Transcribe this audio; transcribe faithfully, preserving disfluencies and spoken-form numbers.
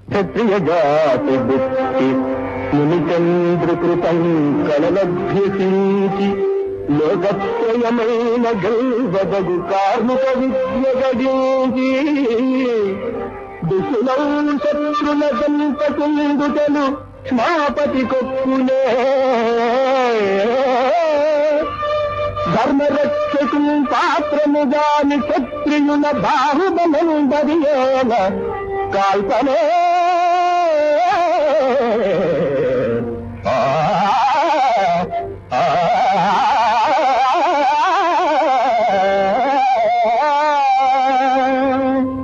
క్షత్రియ జాతి బుద్ధి మునిచంద్రకృతం కళలభ్యసించి లోకత్రయమైన గల్వదగు కార్మిక విద్య గడించి దుసులౌ శత్రుల దంపతుందుటలు క్షమాపతి కొప్పునే ధర్మరక్షకు పాత్రముగాని క్షత్రియుల బాహుబలం దరియేన కాల్పనే